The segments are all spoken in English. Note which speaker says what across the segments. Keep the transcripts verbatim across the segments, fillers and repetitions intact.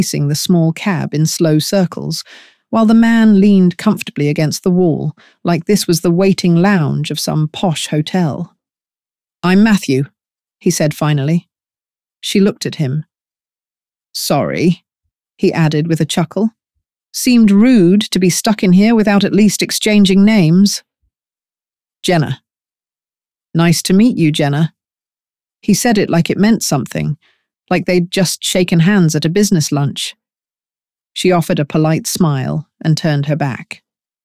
Speaker 1: chasing the small cab in slow circles, while the man leaned comfortably against the wall, like this was the waiting lounge of some posh hotel. "I'm Matthew," he said finally. She looked at him. "Sorry," he added with a chuckle. "Seemed rude to be stuck in here without at least exchanging names." "Jenna." "Nice to meet you, Jenna." He said it like it meant something, like they'd just shaken hands at a business lunch. She offered a polite smile and turned her back.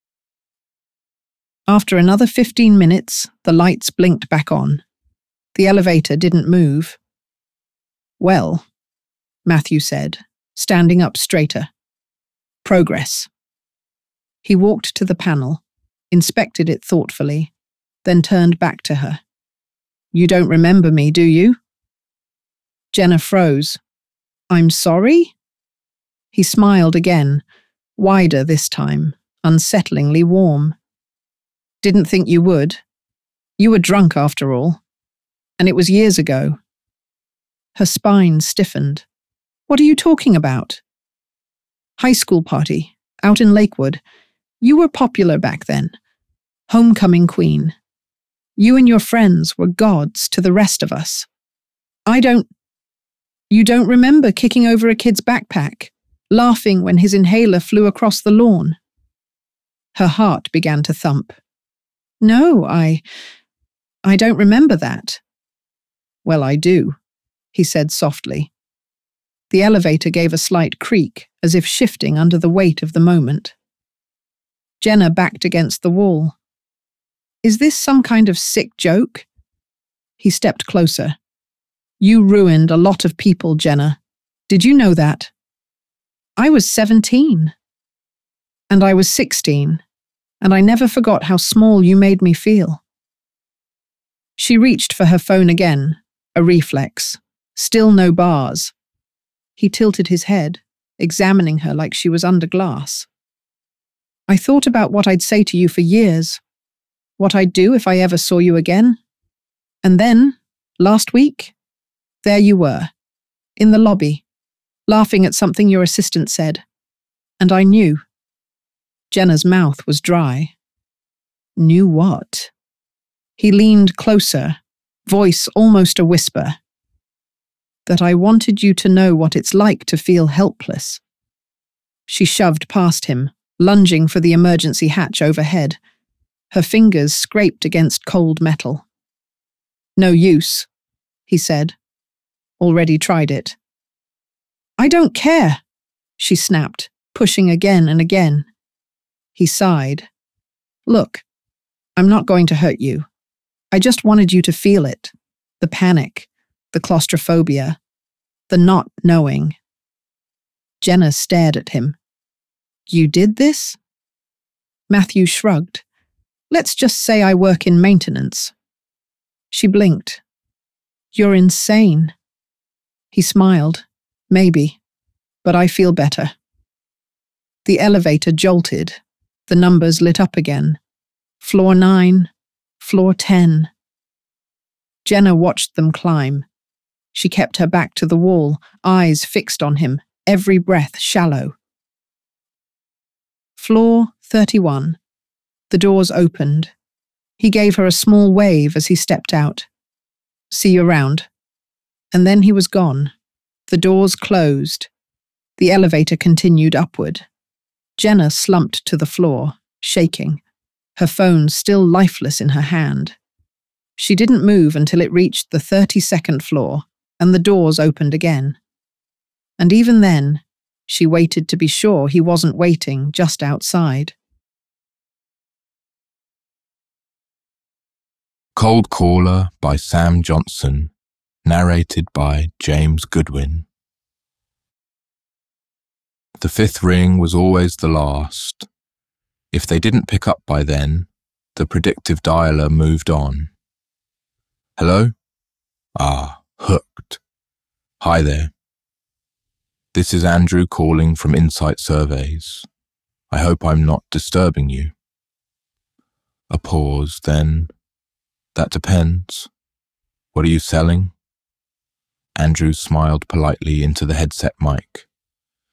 Speaker 1: After another fifteen minutes, the lights blinked back on. The elevator didn't move. "Well," Matthew said, standing up straighter. "Progress." He walked to the panel, inspected it thoughtfully, then turned back to her. "You don't remember me, do you?" Jenna froze. "I'm sorry?" He smiled again, wider this time, unsettlingly warm. "Didn't think you would. You were drunk after all. And it was years ago." Her spine stiffened. "What are you talking about?" "High school party, out in Lakewood. You were popular back then. Homecoming queen. You and your friends were gods to the rest of us. I don't... You don't remember kicking over a kid's backpack, laughing when his inhaler flew across the lawn?" Her heart began to thump. "No, I... I don't remember that." "Well, I do," he said softly. The elevator gave a slight creak, as if shifting under the weight of the moment. Jenna backed against the wall. "Is this some kind of sick joke?" He stepped closer. "You ruined a lot of people, Jenna. Did you know that?" "I was seventeen. And I was sixteen, and I never forgot how small you made me feel." She reached for her phone again, a reflex. Still no bars. He tilted his head, examining her like she was under glass. "I thought about what I'd say to you for years, what I'd do if I ever saw you again. And then, last week, there you were, in the lobby, laughing at something your assistant said. And I knew." Jenna's mouth was dry. "Knew what?" He leaned closer, voice almost a whisper. "That I wanted you to know what it's like to feel helpless." She shoved past him, lunging for the emergency hatch overhead. Her fingers scraped against cold metal. "No use," he said. "Already tried it." "I don't care," she snapped, pushing again and again. He sighed. "Look, I'm not going to hurt you. I just wanted you to feel it. The panic, the claustrophobia, the not knowing." Jenna stared at him. "You did this?" Matthew shrugged. "Let's just say I work in maintenance." She blinked. "You're insane." He smiled. "Maybe, but I feel better." The elevator jolted. The numbers lit up again. Floor nine, floor ten. Jenna watched them climb. She kept her back to the wall, eyes fixed on him, every breath shallow. Floor thirty-one. The doors opened. He gave her a small wave as he stepped out. "See you around." And then he was gone. The doors closed. The elevator continued upward. Jenna slumped to the floor, shaking, her phone still lifeless in her hand. She didn't move until it reached the thirty-second floor, and the doors opened again. And even then, she waited to be sure he wasn't waiting just outside.
Speaker 2: Cold Caller by Sam Johnson, narrated by James Goodwin. The fifth ring was always the last. If they didn't pick up by then, the predictive dialer moved on. Hello? Ah, hooked. Hi there. This is Andrew calling from Insight Surveys. I hope I'm not disturbing you. A pause, then. That depends. What are you selling? Andrew smiled politely into the headset mic.